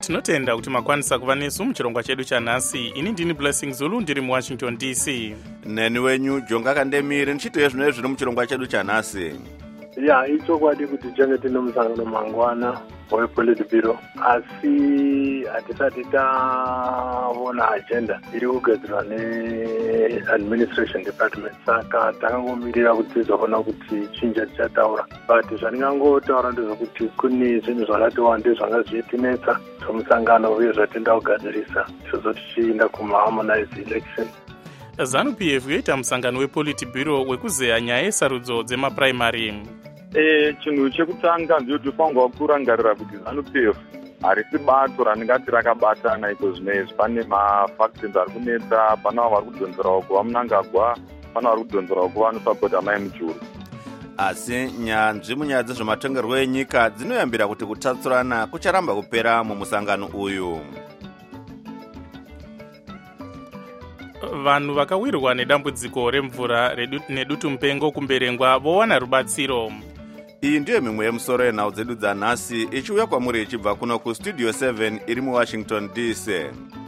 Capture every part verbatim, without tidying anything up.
Tinotenda kuti makwanisa kuva nesu muchirongwa chedu chanhasi. Ini ndini Blessing Zulu, ndiri muWashington D C. Neni wenyu Jonga Kandemiri nchite zvino zviri muchirongwa chedu chanhasi. Ya, ichokwadi kuti tinge tine musangano mangwana wePolitburo, asi hatisati taona agenda iri kugadzirwa neadministration department, saka takangomirira kuti tizoona kuti chinja tichataura. But zvandingangotaura ndezvokuti kune zvinhu zvakati wande zvanga zvichitinetsa zvomusangano uye zvatenda kugadzirisa sezvo tichienda kumaharmonize election. ZANU-P F yoita musangano wePolitburo wekuzeya nyaya yesarudzo dzemapuraimari. Eh, chinhu chekutanga ndinofanirwa kurangarira kuti ZANU-P F harisi bato raningati rakabatana iko zvinezvi. Pane mafactions ari kunetsa, pana vari kudhonzerawo kuva Mnangagwa, pana vari kudhonzerawo kuva vanosapota Mai Mujuru. Asi nyanzvi munyaya dzezvematongerwo enyika dzinoyambira kuti kutatsurana kucharamba kupera mumusangano uyu. Vanhu vakawirwa nedambudziko remvura nedutu mupengo kumberengwa vowana rubatsiro. Iyi ndiyo mimwe yemusoro yenhau dzedu dzanhasi ichiuya kwamuri ichibva kuno kustudio seven iri muWashington D C.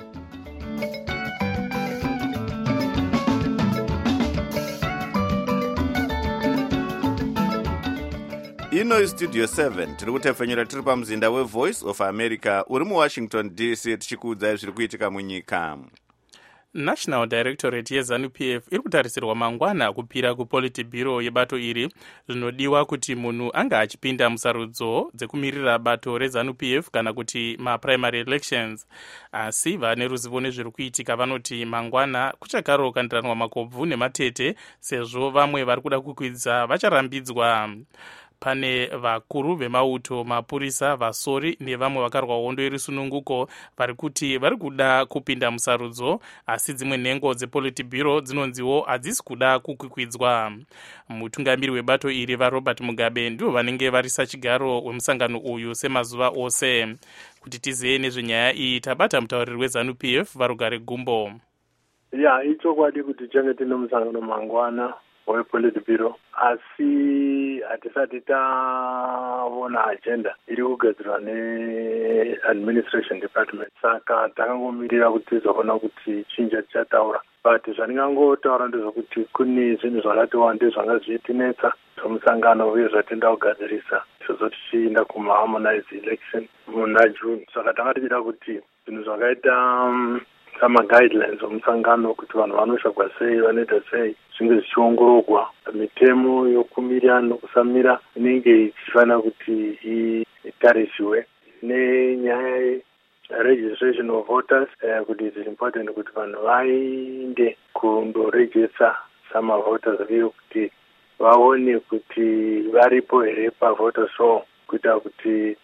Ino istudio seven tiri kutefenyera tiri pamuzinda weVoice of America uri muWashington D C tichikuudzai zviri kuitika munyika. National Directorate yeZANU-P F iri kutarisirwa mangwana kupira kuPolitburo yebato iri. Zvinodiwa kuti munhu anga achipinda musarudzo dzekumirira bato reZANU-P F kana kuti maprimary elections. Asi vane ruzivo nezviri kuitika vanoti mangwana kuchakarokandiranwa makobvu nematete sezvo vamwe vari kuda kukwidza vacharambidzwa. Pane vakuru vemauto, mapurisa, vasori nevamwe vakarwa hondo irisununguko vari kuti vari kuda kupinda musarudzo, asi dzimwe nhengo dzePolitburo dzinonziwo hadzisi kuda kukwikwidzwa. Mutungamiri webato iri vaRobert Mugabe ndivo vanenge varisa chigaro wemusangano uyu semazuva ose. Kuti tizive nezvenyaya iyi tabata mutauriri weZANU-P F Varugare Gumbo. Ya, ichokwadi kuti tinge tine musangano mangwana wePolitburo, asi hatisati taona agenda iri kugadzirwa neadministration department, saka takangomirira kuti tizoona kuti chinja tichataura. But zvandingangotaura ndezvokuti kune zvinhu zvakati wande zvanga zvichitinetsa zvomusangano uye zvatenda kugadzirisa sezvo tichienda kumaharmonize election muna June. Saka tanga tichida kuti zvinhu zvakaita um, sama-guidelines omusangano kuti vanhu vanoshagwa sei, vanoita sei, zvinge zvichiongorogwa. Mitemo yokumira nokusamira inenge ichifanira kuti itariswe nenyaya registration of voters, uh, kuti it is important kuti vanhu vaende kundorejesa sama-voters uye kuti vaone kuti varipo here pavoters roll kuita kuti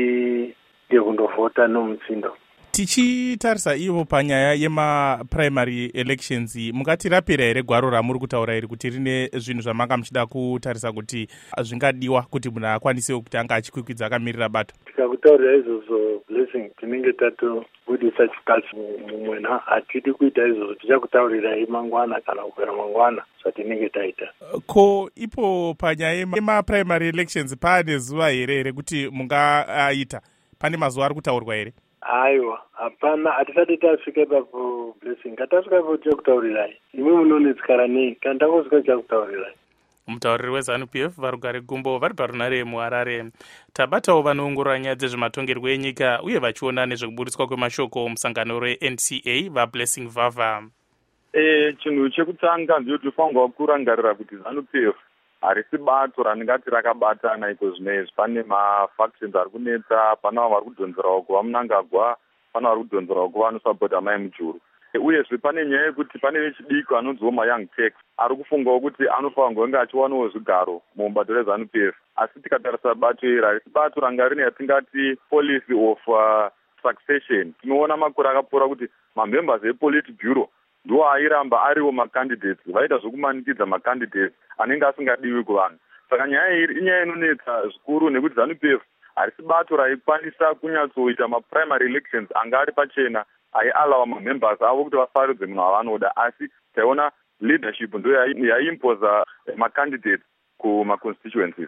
tige kundovhota nomutsindo. Tichitarisa ivo panyaya yemaprimary elections, mungatirapira here gwaro ramuri kutaura iri kuti rine zvinhu zvamanga muchida kutarisa kuti zvingadiwa kuti munhu akwanisewo kuti anga achikwikwidza akamirira bato? Tikakutaurira izvozvo Blessing, tinenge tatobudisa chikachi mumwena. Hatidi kuita izvozvo, tichakutaurirai mangwana kana kupera mangwana zvatinenge taita. Ko ipo panyaya yemaprimary elections pane zuva here rekuti mungaita? Pane mazuva ari kutaurwa here? Aiwa, hapana, hatisati tasvika ipapo Blessing. Katasvika ipapo tichakutaurirai. Imwe munonetsikara nei? Kana tangosvika tichakutaurirai. Mutauriri weZANU-P F Varugare Gumbo vari parunare muHarare. Tabatawo vanoongorora nyaya dzezvematongerwo enyika uye vachiona nezvekuburitswa kwemashoko musangano reN C A vaBlessing Vava. Eh, chinhu chekutanga ndinofanirwa kurangarira kuti ZANU-P F harisi bato raningati rakabatana iko zvinezvi. Pane mafactions ari kunetsa, pana vari kudhonzerawo kuva Mnangagwa, pana vari kudhonzerawo kuva vanosapota Mai Mujuru. Uyezve pane nyaya yekuti pane vechidiki anonziwo maYoung Turks ari kufungawo kuti anofanirwa kunge achiwanawo zvigaro mubato reZANU-P F. Asi tikatarisa bato iri harisi bato ranga rine yatingati policy of uh, succession. Tinoona makore akapfuura kuti mamembers ePolitburo ndiwo airamba ariwo macandidates, vaita zvokumanikidza macandidates anenge asingadiwi kuvanhu. Saka nyaya iyi inyaya inonetsa zvikuru nekuti ZANU-P F harisi bato raikwanisa kunyatsoita maprimary elections anga ari pachena aialawa mamembers avo kuti vasaridze munhu avanoda, asi taiona leadership ndo yaimposa macandidates kumaconstituencies.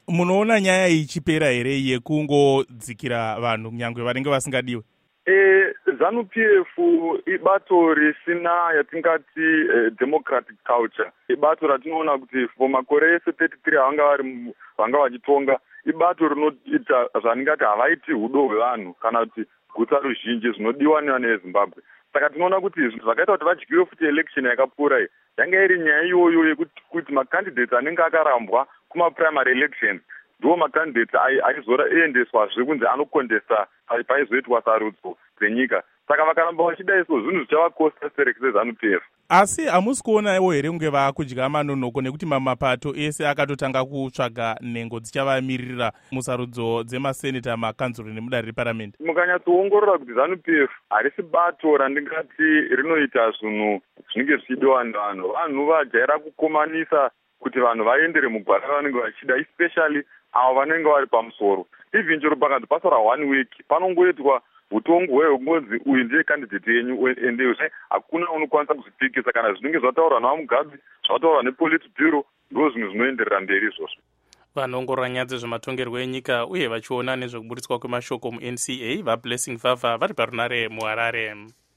munoona nyaya ichipera here yekungodzikira vanhu nyangwe vanenge vasingadiwe? E, ZANU P F ibato risina yatingati eh, democratic culture. Ibato ratinoona kuti for makore ese thirty-three avanga vari vanga vachitonga, ibato rinoita zvatingati havaiti rudo rwevanhu kana kuti guta ruzhinji zvinodiwa nevana veZimbabwe. Saka tinoona kuti zvakaita kuti vadyiwe futi election yakapfuura iyi yanga iri nyaya iyoyo yekuti kuti macandidates anenge akarambwa kumaprimary elections ndiwo macandidates aizoendeswazve kunze anokontesta paizoitwa sarudzo dzenyika. Saka vakaramba vachida izvo zvinhu zvichavakosta sereki seZANU P F. Asi hamusi kuonawo here kunge vakudya manonoko nekuti mamapato ese akatotanga kutsvaga nhengo dzichavamirira musarudzo dzemaseneta, makanzuro nemudare reparamende? Mukanyatsoongorora kuti ZANU P F harisi bato randingati rinoita zvinhu zvinenge zvichidiwa nevanhu. Vanhu vajaira kukomanisa kuti vanhu vaendere mugwara vanenge vachida, especially avo vanenge vari pamusoro. Even chero pakati pasara one week panongoitwa utongo hweungonzi uyu ndiye candidate yenyu ende hakuna unokwanisa kuzvipikisa kana zvinenge zvataurwa navamugabe zvataurwa nepolitburo ndo zvinhu zvinoenderera mberi izvozvo. Vanoongorora nyaya dzezvematongerwo enyika uye vachiona nezvekuburitswa kwemashoko mu N C A vaBlessing Vavha vari parunare muHarare.